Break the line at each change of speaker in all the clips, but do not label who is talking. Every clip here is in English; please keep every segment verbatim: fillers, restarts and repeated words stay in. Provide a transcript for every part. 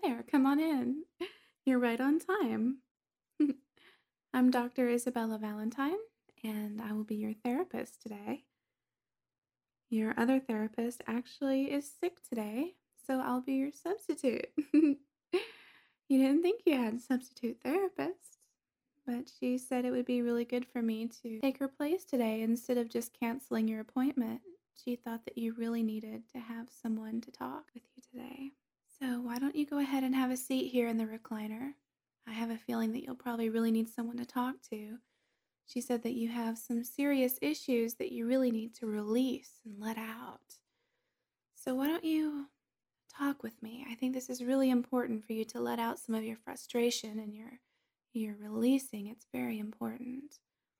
there. Come on in. You're right on time. I'm Doctor Isabella Valentine, and I will be your therapist today. Your other therapist actually is sick today, so I'll be your substitute. You didn't think you had a substitute therapist, but she said it would be really good for me to take her place today instead of just canceling your appointment. She thought that you really needed to have someone to talk with you today. So, why don't you go ahead and have a seat here in the recliner? I have a feeling that you'll probably really need someone to talk to. She said that you have some serious issues that you really need to release and let out. So, why don't you talk with me? I think this is really important for you to let out some of your frustration and your your releasing. It's very important.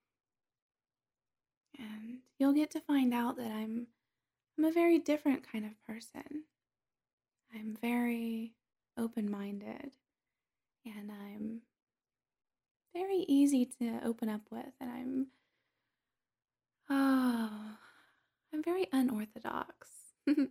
And you'll get to find out that I'm I'm a very different kind of person. I'm very open-minded and I'm very easy to open up with, and I'm oh, I'm very unorthodox. So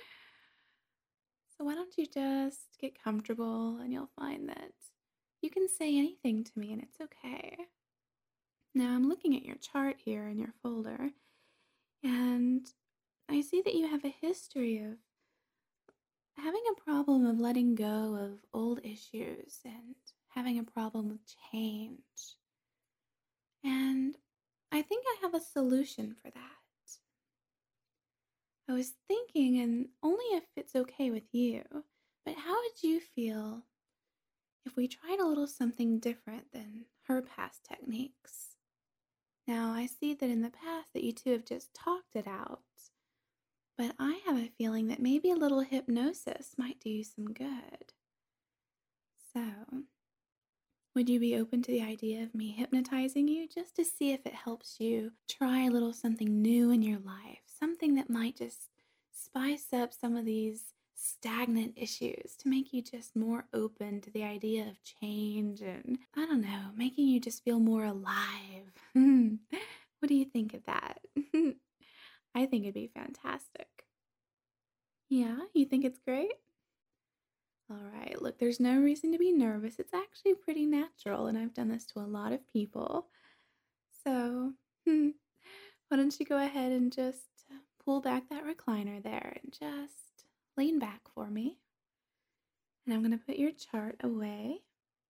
why don't you just get comfortable and you'll find that you can say anything to me and it's okay. Now I'm looking at your chart here in your folder, and I see that you have a history of having a problem of letting go of old issues and having a problem with change. And I think I have a solution for that. I was thinking, and only if it's okay with you, but how would you feel if we tried a little something different than her past techniques? Now, I see that in the past that you two have just talked it out, but I have a feeling that maybe a little hypnosis might do you some good. So, would you be open to the idea of me hypnotizing you just to see if it helps you try a little something new in your life? Something that might just spice up some of these stagnant issues to make you just more open to the idea of change and, I don't know, making you just feel more alive. What do you think of that? I think it'd be fantastic. Yeah, you think it's great? All right, look, there's no reason to be nervous. It's actually pretty natural, and I've done this to a lot of people. So, hmm, why don't you go ahead and just pull back that recliner there and just lean back for me? And I'm going to put your chart away.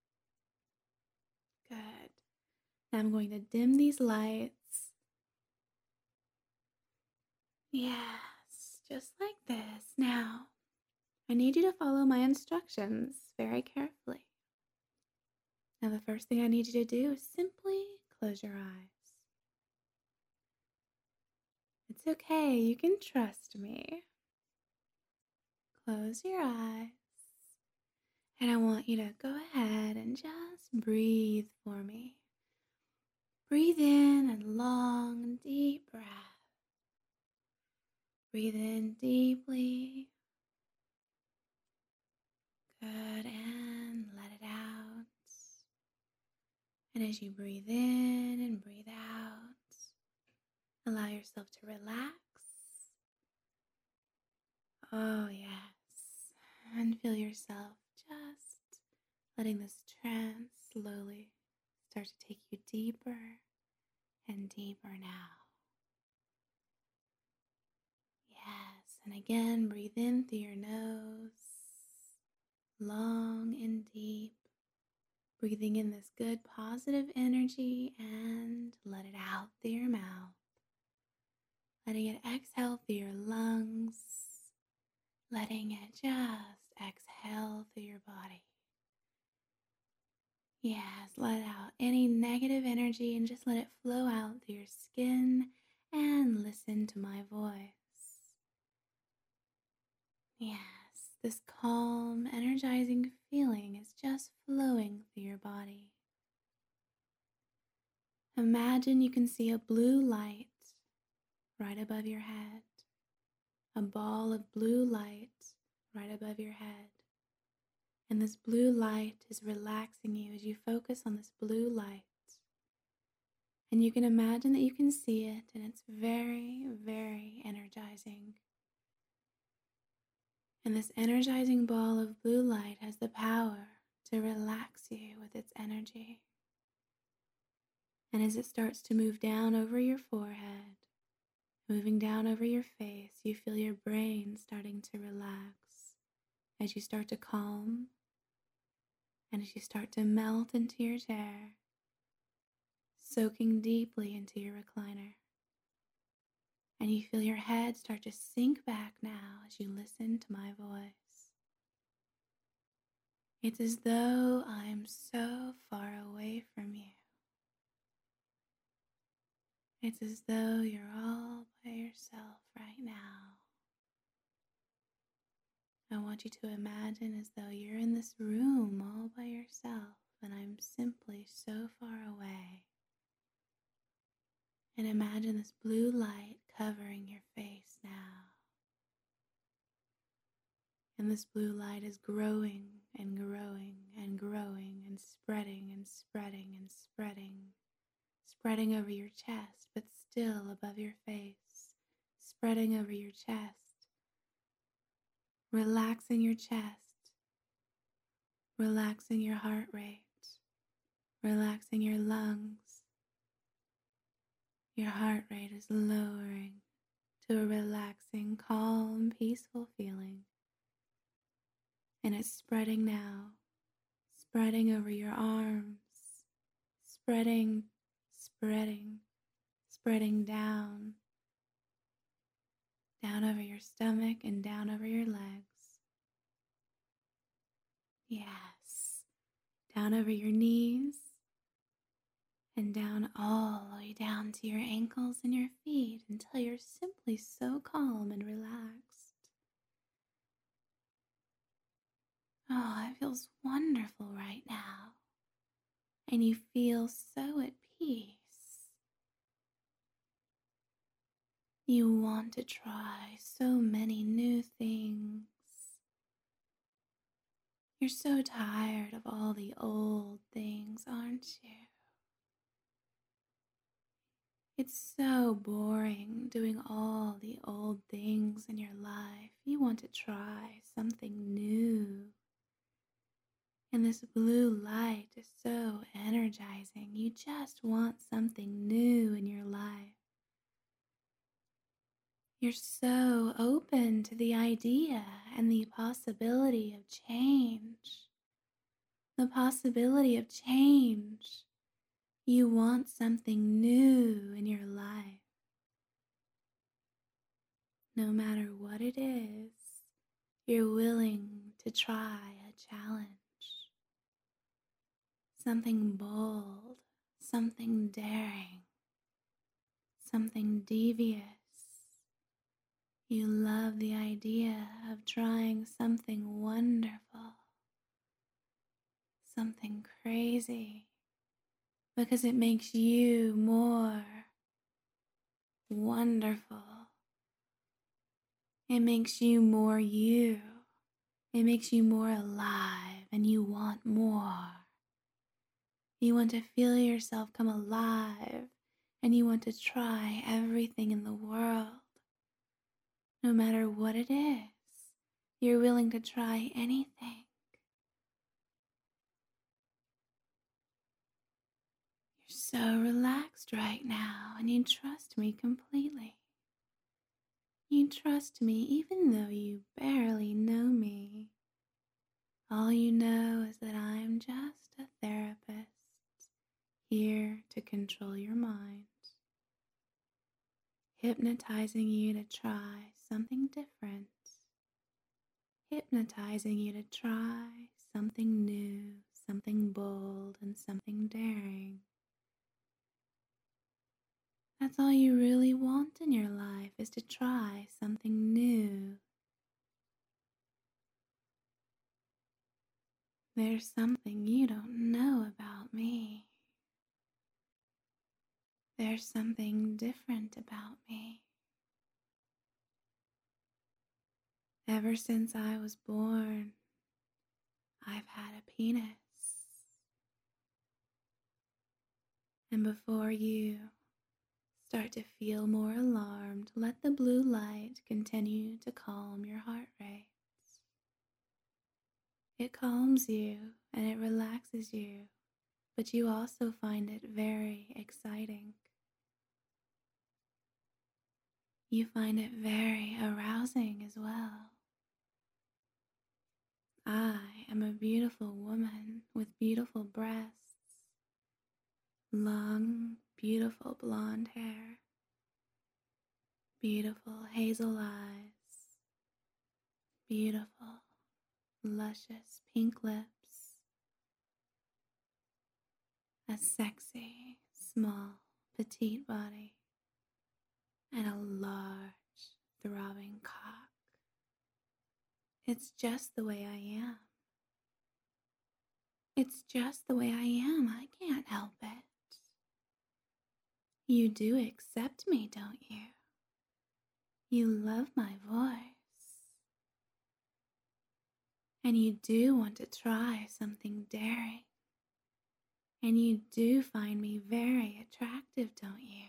Good. Now I'm going to dim these lights. Yes, just like this. Now, I need you to follow my instructions very carefully. Now, the first thing I need you to do is simply close your eyes. It's okay, you can trust me. Close your eyes. And I want you to go ahead and just breathe for me. Breathe in a long, deep breath. Breathe in deeply. Good, and let it out. And as you breathe in and breathe out, allow yourself to relax. Oh, yes. And feel yourself just letting this trance slowly start to take you deeper and deeper now. Yes. And again, breathe in through your nose, long and deep. Breathing in this good positive energy and let it out through your mouth. Letting it exhale through your lungs. Letting it just exhale through your body. Yes, let out any negative energy and just let it flow out through your skin and listen to my voice. Yes, this calm, energizing feeling is just flowing through your body. Imagine you can see a blue light right above your head, a ball of blue light right above your head. And this blue light is relaxing you as you focus on this blue light. And you can imagine that you can see it, and it's very, very energizing. And this energizing ball of blue light has the power to relax you with its energy. And as it starts to move down over your forehead, moving down over your face, you feel your brain starting to relax as you start to calm and as you start to melt into your chair, soaking deeply into your recliner. And you feel your head start to sink back now as you listen to my voice. It's as though I'm so far away from you. It's as though you're all by yourself right now. I want you to imagine as though you're in this room all by yourself and I'm simply so far away. And imagine this blue light covering your face now. And this blue light is growing and growing and growing and spreading and spreading and spreading, spreading over your chest, but still above your face, spreading over your chest, relaxing your chest, relaxing your heart rate, relaxing your lungs. Your heart rate is lowering to a relaxing, calm, peaceful feeling. And it's spreading now, spreading over your arms, spreading, spreading, spreading down, down over your stomach and down over your legs. Yes, down over your knees and down all the way down to your ankles and your feet until you're simply so calm and relaxed. Oh, it feels wonderful right now. And you feel so at peace. You want to try so many new things. You're so tired of all the old things, aren't you? It's so boring doing all the old things in your life. You want to try something new. And this blue light is so energizing. You just want something new in your life. You're so open to the idea and the possibility of change. The possibility of change. You want something new in your life. No matter what it is, you're willing to try a challenge. Something bold, something daring, something devious. You love the idea of trying something wonderful, something crazy, because it makes you more wonderful. It makes you more you. It makes you more alive, and you want more. You want to feel yourself come alive, and you want to try everything in the world. No matter what it is, you're willing to try anything. You're so relaxed right now, and you trust me completely. You trust me even though you barely know me. All you know is that I'm just a therapist here to control your mind, hypnotizing you to try something different, hypnotizing you to try something new, something bold, and something daring. That's all you really want in your life, is to try something new. There's something you don't know about me. There's something different about me. Ever since I was born, I've had a penis. And before you start to feel more alarmed, let the blue light continue to calm your heart rates. It calms you and it relaxes you, but you also find it very exciting. You find it very arousing as well. I am a beautiful woman with beautiful breasts, long, beautiful blonde hair, beautiful hazel eyes, beautiful, luscious pink lips, a sexy, small, petite body, and a large, throbbing cock. It's just the way I am. It's just the way I am. I can't help it. You do accept me, don't you? You love my voice. And you do want to try something daring. And you do find me very attractive, don't you?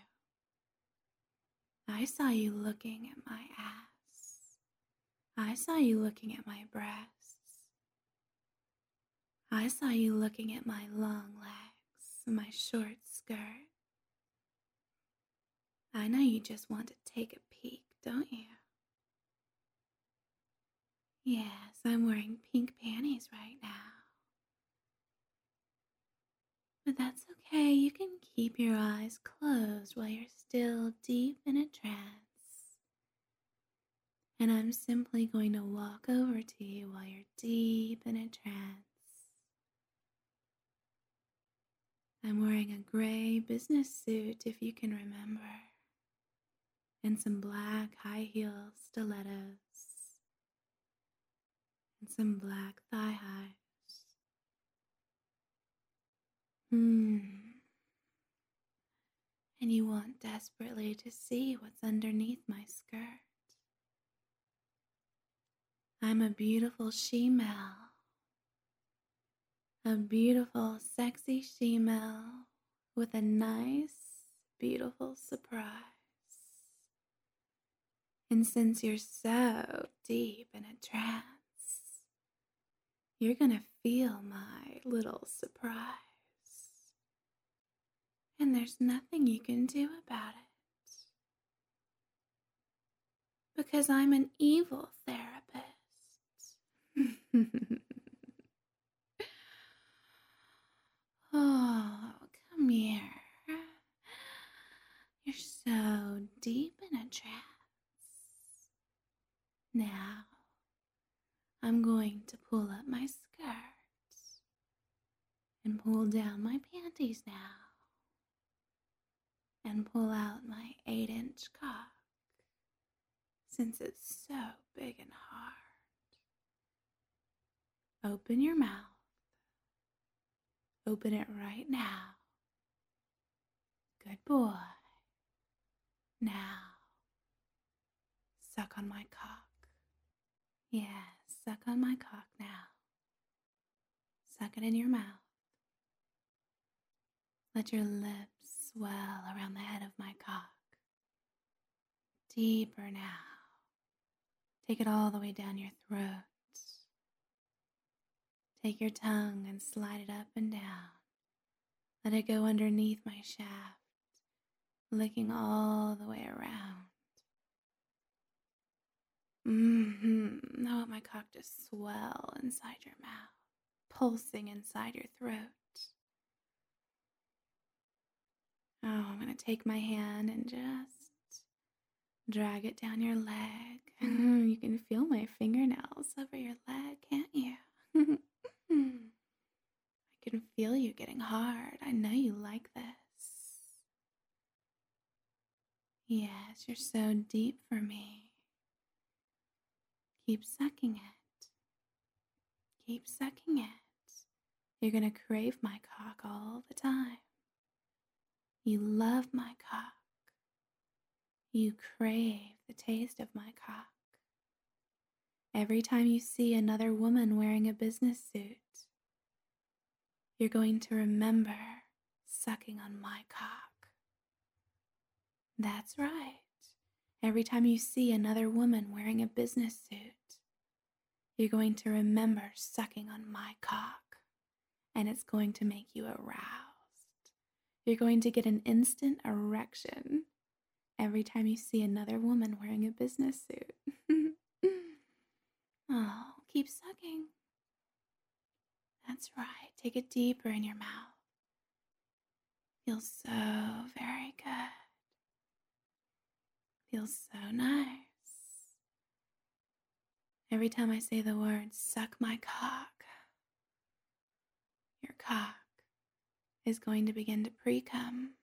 I saw you looking at my ass. I saw you looking at my breasts. I saw you looking at my long legs, my short skirt. I know you just want to take a peek, don't you? Yes, I'm wearing pink panties right now. But that's okay, you can keep your eyes closed while you're still deep in a trance. And I'm simply going to walk over to you while you're deep in a trance. I'm wearing a gray business suit, if you can remember, and some black high heel stilettos, and some black thigh highs. Hmm. And you want desperately to see what's underneath my skirt. I'm a beautiful she-male. A beautiful, sexy she-male with a nice, beautiful surprise. And since you're so deep in a trance, you're gonna feel my little surprise. And there's nothing you can do about it. Because I'm an evil therapist. Oh, come here. You're so deep in a trance. Now, I'm going to pull up my skirts and pull down my panties now and pull out my eight inch cock since it's so big and hard. Open your mouth. Open it right now. Good boy. Now, suck on my cock. Yes, suck on my cock now. Suck it in your mouth. Let your lips swell around the head of my cock. Deeper now. Take it all the way down your throat. Take your tongue and slide it up and down. Let it go underneath my shaft, licking all the way around. Mm-hmm. I want my cock to swell inside your mouth, pulsing inside your throat. Oh, I'm going to take my hand and just drag it down your leg. You can feel my fingernails over your leg, can't you? I can feel you getting hard. I know you like this. Yes, you're so deep for me. Keep sucking it. Keep sucking it. You're going to crave my cock all the time. You love my cock. You crave the taste of my cock. Every time you see another woman wearing a business suit, you're going to remember sucking on my cock. That's right. Every time you see another woman wearing a business suit, You're going to remember sucking on my cock, and it's going to make you aroused. You're going to get an instant erection every time you see another woman wearing a business suit. Oh, keep sucking. That's right. Take it deeper in your mouth. Feels so very good. Feels so nice. Every time I say the word suck my cock, your cock is going to begin to pre-cum,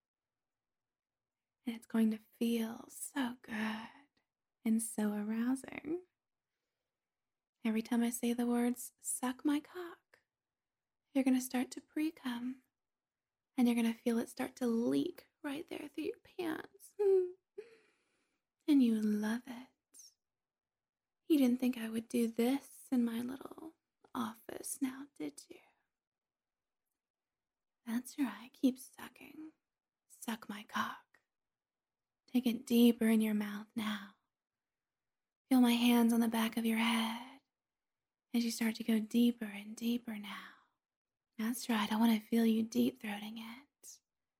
and it's going to feel so good and so arousing. Every time I say the words suck my cock, you're going to start to pre-cum, and you're going to feel it start to leak right there through your pants. And you love it. You didn't think I would do this in my little office now, did you? That's right, keep sucking. Suck my cock. Take it deeper in your mouth now. Feel my hands on the back of your head as you start to go deeper and deeper now. That's right, I want to feel you deep throating it.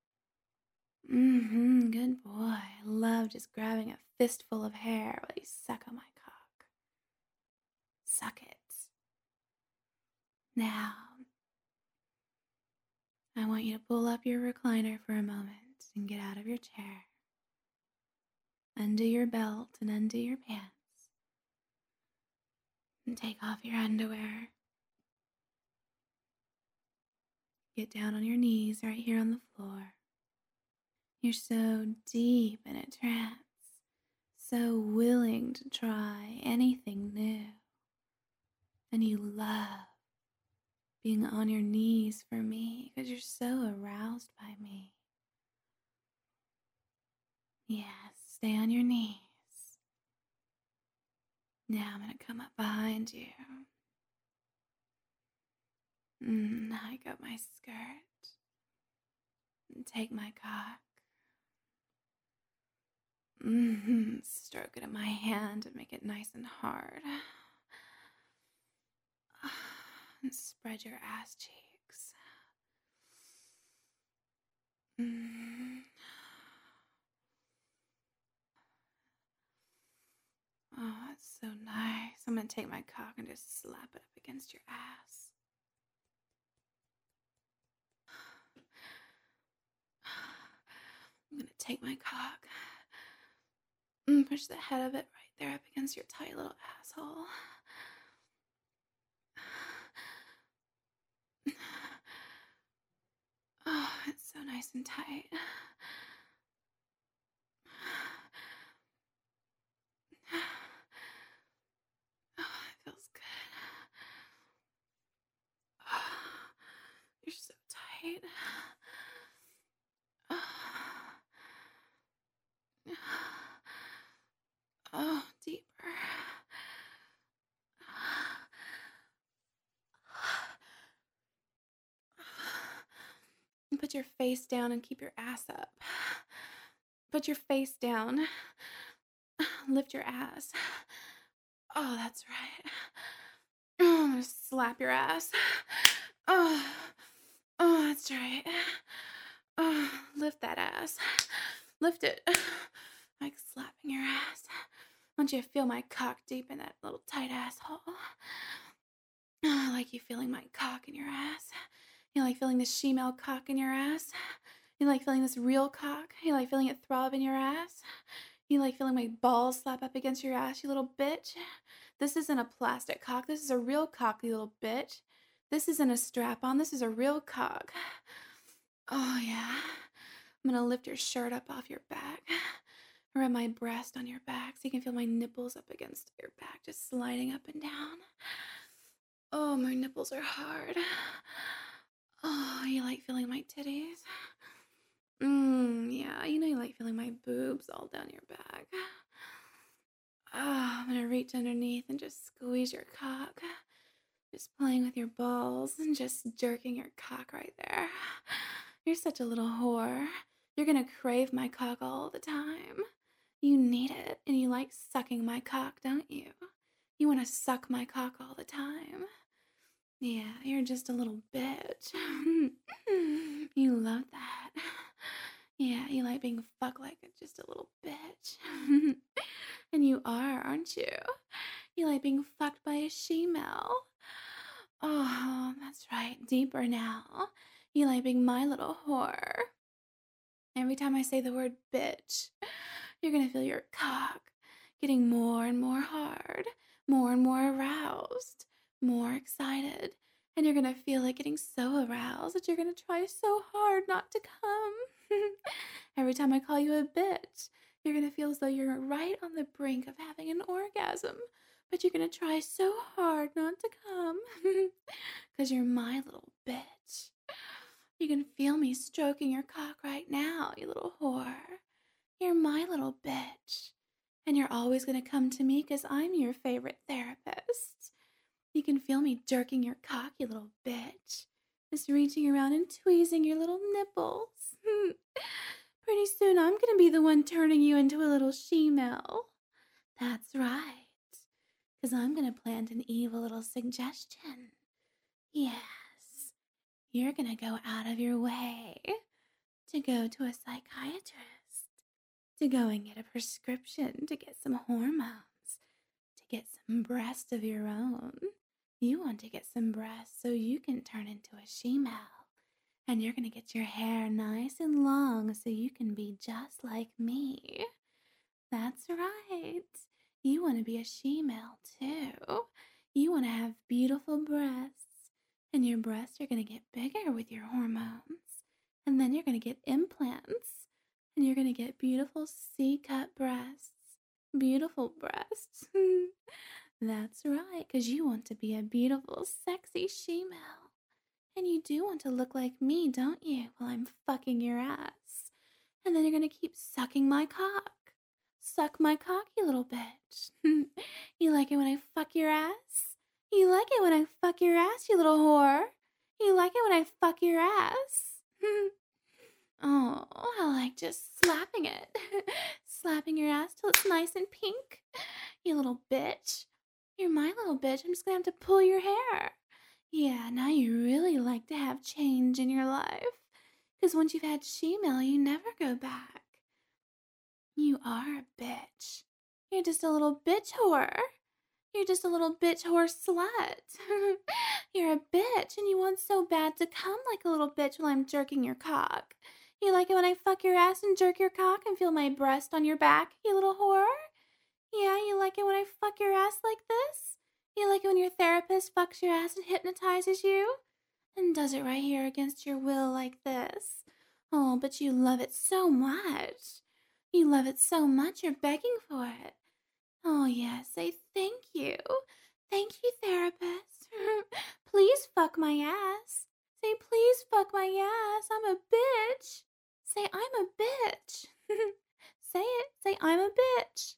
Mm-hmm, good boy. I love just grabbing a fistful of hair while you suck on my cock. Suck it. Now, I want you to pull up your recliner for a moment and get out of your chair. Undo your belt and undo your pants. And take off your underwear. Get down on your knees right here on the floor. You're so deep in a trance, so willing to try anything new. And you love being on your knees for me because you're so aroused by me. Yes, stay on your knees. Now I'm going to come up behind you. Mm, hike up my skirt and take my cock. Mm-hmm. Stroke it in my hand and make it nice and hard. And spread your ass cheeks. Mm. Oh, that's so nice. I'm gonna take my cock and just slap it up against your ass. I'm gonna take my cock and push the head of it right there up against your tight little asshole. Oh, it's so nice and tight. Oh, it feels good. Oh, you're so tight. Oh, oh deeper. Put your face down and keep your ass up. Put your face down. Lift your ass. Oh, that's right. Oh, I'm gonna slap your ass. Oh, oh, that's right. Oh, lift that ass. Lift it. Like slapping your ass. I want you to feel my cock deep in that little tight asshole. Oh, I like you feeling my cock in your ass. You like feeling the she-male cock in your ass. You like feeling this real cock. You like feeling it throb in your ass. You like feeling my balls slap up against your ass, you little bitch. This isn't a plastic cock. This is a real cock, you little bitch. This isn't a strap-on. This is a real cock. Oh, yeah. I'm gonna lift your shirt up off your back. Rub my breast on your back so you can feel my nipples up against your back, just sliding up and down. Oh, my nipples are hard. Oh, you like feeling my titties? Mmm, yeah, you know you like feeling my boobs all down your back. Oh, I'm gonna reach underneath and just squeeze your cock. Just playing with your balls and just jerking your cock right there. You're such a little whore. You're gonna crave my cock all the time. You need it, and you like sucking my cock, don't you? You wanna suck my cock all the time. Yeah, you're just a little bitch. You love that. Yeah, you like being fucked like a just a little bitch. And you are, aren't you? You like being fucked by a she-male. Oh, that's right, deeper now. You like being my little whore. Every time I say the word bitch, you're gonna feel your cock getting more and more hard, more and more aroused, more excited. And you're gonna feel it getting so aroused that you're gonna try so hard not to come. Every time I call you a bitch, you're gonna feel as though you're right on the brink of having an orgasm, but you're gonna try so hard not to come. Because you're my little bitch. You can feel me stroking your cock right now, you little whore. You're my little bitch. And you're always going to come to me because I'm your favorite therapist. You can feel me jerking your cock, you little bitch. Just reaching around and tweezing your little nipples. Pretty soon I'm going to be the one turning you into a little she-male. That's right. Because I'm going to plant an evil little suggestion. Yes. You're going to go out of your way to go to a psychiatrist, to go and get a prescription, to get some hormones, to get some breasts of your own. You want to get some breasts so you can turn into a she-male. And you're going to get your hair nice and long so you can be just like me. That's right. You want to be a she-male too. You want to have beautiful breasts. And your breasts are going to get bigger with your hormones. And then you're going to get implants. And you're going to get beautiful C-cut breasts. Beautiful breasts. That's right, because you want to be a beautiful, sexy she-male. And you do want to look like me, don't you, while I'm fucking your ass. And then you're going to keep sucking my cock. Suck my cock, you little bitch. You like it when I fuck your ass? You like it when I fuck your ass, you little whore? You like it when I fuck your ass? Oh, I like just slapping it. Slapping your ass till it's nice and pink. You little bitch. You're my little bitch. I'm just gonna have to pull your hair. Yeah, now you really like to have change in your life. Because once you've had she-male, you never go back. You are a bitch. You're just a little bitch whore. You're just a little bitch whore slut. You're a bitch and you want so bad to come like a little bitch while I'm jerking your cock. You like it when I fuck your ass and jerk your cock and feel my breast on your back, you little whore? Yeah, you like it when I fuck your ass like this? You like it when your therapist fucks your ass and hypnotizes you? And does it right here against your will like this? Oh, but you love it so much. You love it so much you're begging for it. Oh, yeah, say thank you. Thank you, therapist. Please fuck my ass. Say, please fuck my ass. I'm a bitch. Say, I'm a bitch. Say it. Say, I'm a bitch.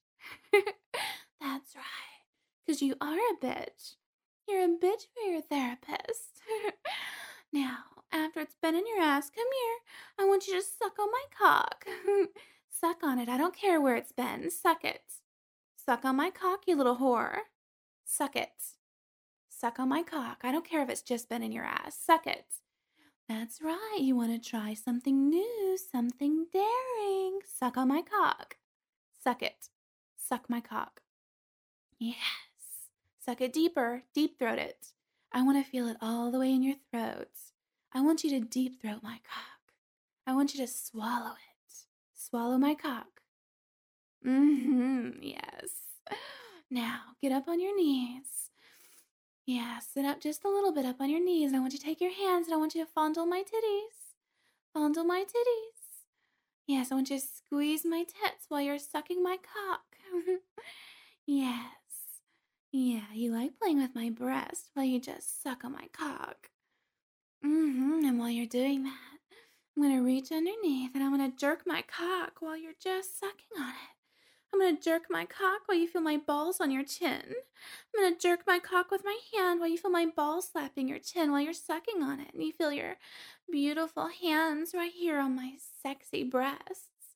That's right. Because you are a bitch. You're a bitch for your therapist. Now, after it's been in your ass, come here. I want you to suck on my cock. Suck on it. I don't care where it's been. Suck it. Suck on my cock, you little whore. Suck it. Suck on my cock. I don't care if it's just been in your ass. Suck it. That's right. You want to try something new, something daring. Suck on my cock. Suck it. Suck my cock. Yes. Suck it deeper. Deep throat it. I want to feel it all the way in your throat. I want you to deep throat my cock. I want you to swallow it. Swallow my cock. Mm-hmm. Yes. Now, get up on your knees. Yeah, sit up just a little bit up on your knees. And I want you to take your hands and I want you to fondle my titties. Fondle my titties. Yes, I want you to squeeze my tits while you're sucking my cock. Yes. Yeah, you like playing with my breast while you just suck on my cock. Mm-hmm. And while you're doing that, I'm going to reach underneath and I'm going to jerk my cock while you're just sucking on it. I'm going to jerk my cock while you feel my balls on your chin. I'm going to jerk my cock with my hand while you feel my balls slapping your chin while you're sucking on it. And you feel your beautiful hands right here on my sexy breasts.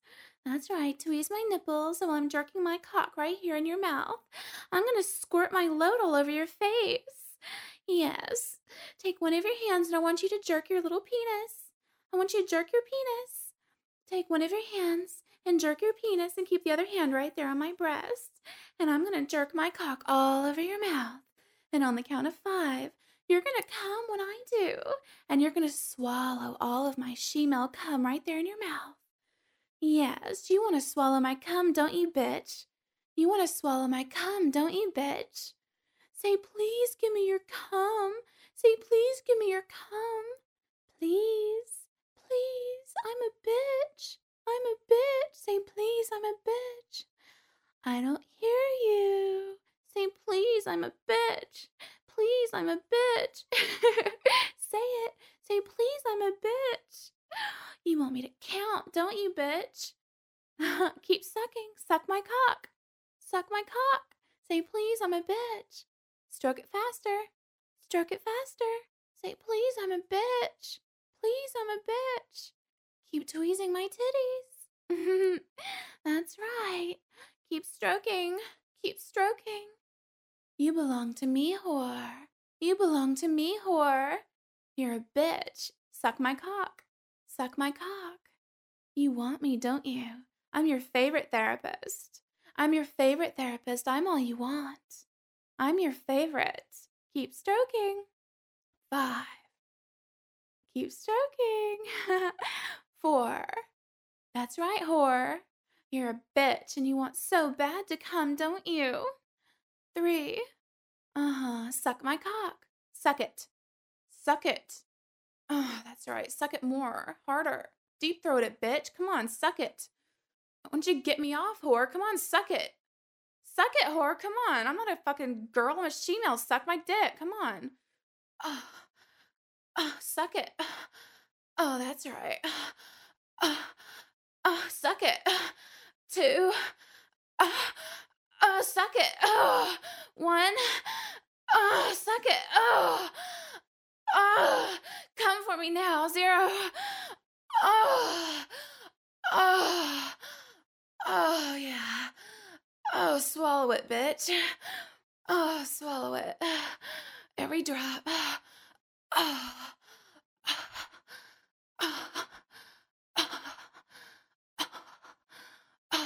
That's right, to ease my nipples while I'm jerking my cock right here in your mouth. I'm gonna squirt my load all over your face. Yes. Take one of your hands and I want you to jerk your little penis. I want you to jerk your penis. Take one of your hands and jerk your penis and keep the other hand right there on my breast. And I'm gonna jerk my cock all over your mouth. And on the count of five, you're gonna come when I do. And you're gonna swallow all of my she-male cum right there in your mouth. Yes, you want to swallow my cum, don't you, bitch? You want to swallow my cum, don't you, bitch? Say, please give me your cum. Say, please give me your cum. Please, please, I'm a bitch. I'm a bitch. Say, please, I'm a bitch. I don't hear you. Say, please, I'm a bitch. Please, I'm a bitch. Say it. Say, please, I'm a bitch. You want me to count, don't you, bitch? Keep sucking. Suck my cock. Suck my cock. Say, please, I'm a bitch. Stroke it faster. Stroke it faster. Say, please, I'm a bitch. Please, I'm a bitch. Keep tweezing my titties. That's right. Keep stroking. Keep stroking. You belong to me, whore. You belong to me, whore. You're a bitch. Suck my cock. Suck my cock. You want me, don't you? I'm your favorite therapist. I'm your favorite therapist. I'm all you want. I'm your favorite. Keep stroking. Five. Keep stroking. Four. That's right, whore. You're a bitch and you want so bad to come, don't you? Three. Uh-huh. Suck my cock. Suck it. Suck it. Oh, that's right. Suck it more. Harder. Deep throat it, bitch. Come on, suck it. Why don't you get me off, whore? Come on, suck it. Suck it, whore. Come on. I'm not a fucking girl. I'm a she-male. Suck my dick. Come on. Oh, oh, suck it. Oh, that's right. Oh, oh, suck it. Two. Oh, oh, suck it. Oh, one. Oh, suck it. Oh, oh, come for me now. Zero. Oh, oh, oh, yeah. Oh, swallow it, bitch. Oh, swallow it. Every drop. Oh, oh, oh, oh,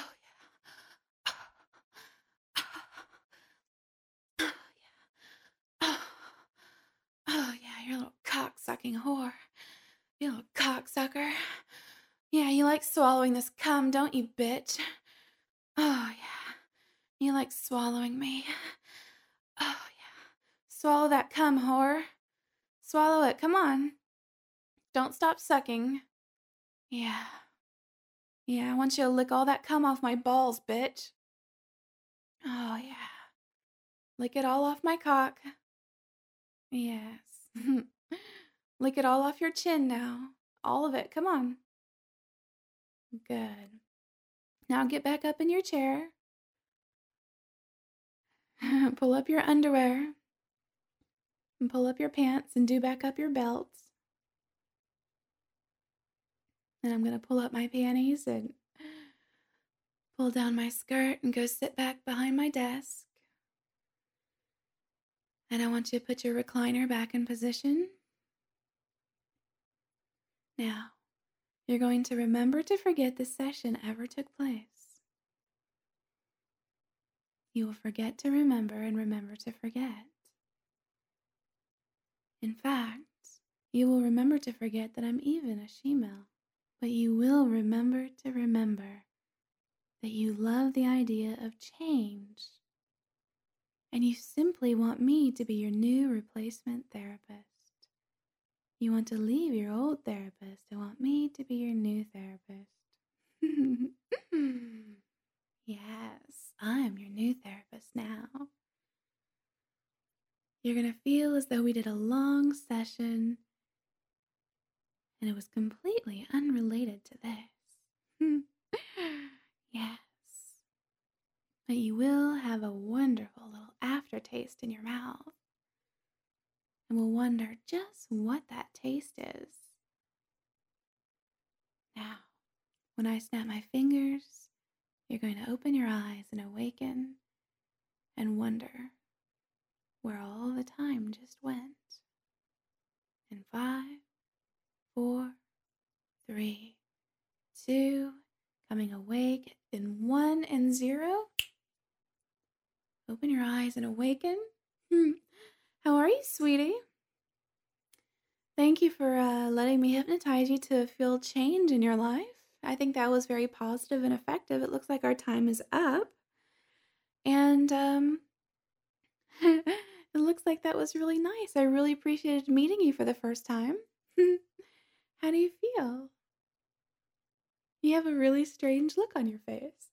yeah. Oh, oh, yeah, you're a little cock-sucking whore. You little cocksucker. Yeah, you like swallowing this cum, don't you, bitch? Oh, yeah. You like swallowing me. Oh, yeah. Swallow that cum, whore. Swallow it. Come on. Don't stop sucking. Yeah. Yeah, I want you to lick all that cum off my balls, bitch. Oh, yeah. Lick it all off my cock. Yes. Lick it all off your chin now. All of it. Come on. Good. Now get back up in your chair. Pull up your underwear. And pull up your pants and do back up your belts. And I'm going to pull up my panties and pull down my skirt and go sit back behind my desk. And I want you to put your recliner back in position. Now, you're going to remember to forget this session ever took place. You will forget to remember and remember to forget. In fact, you will remember to forget that I'm even a she-male. But you will remember to remember that you love the idea of change. And you simply want me to be your new replacement therapist. You want to leave your old therapist and want me to be your new therapist. Yes, I'm your new therapist now. You're going to feel as though we did a long session and it was completely unrelated to this. Yes. But you will have a wonderful little aftertaste in your mouth. And will wonder just what that taste is. Now, When I snap my fingers, you're going to open your eyes and awaken and wonder where all the time just went. In five, four, three, two, coming awake in one and zero. Open your eyes and awaken. Hmm. How are you, sweetie? Thank you for uh, letting me hypnotize you to feel change in your life. I think that was very positive and effective. It looks like our time is up. And um, it looks like that was really nice. I really appreciated meeting you for the first time. How do you feel? You have a really strange look on your face.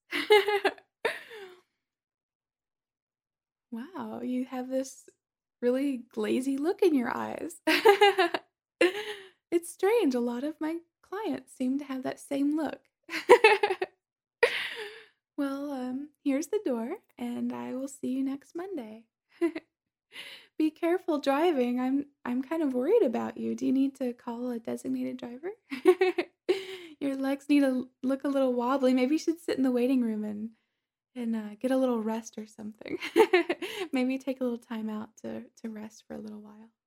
Wow, you have this really glazy look in your eyes. It's strange. A lot of my clients seem to have that same look. Well, um, here's the door, and I will see you next Monday. Be careful driving. I'm I'm kind of worried about you. Do you need to call a designated driver? Your legs need to look a little wobbly. Maybe you should sit in the waiting room and and uh, get a little rest or something. Maybe take a little time out to to rest for a little while.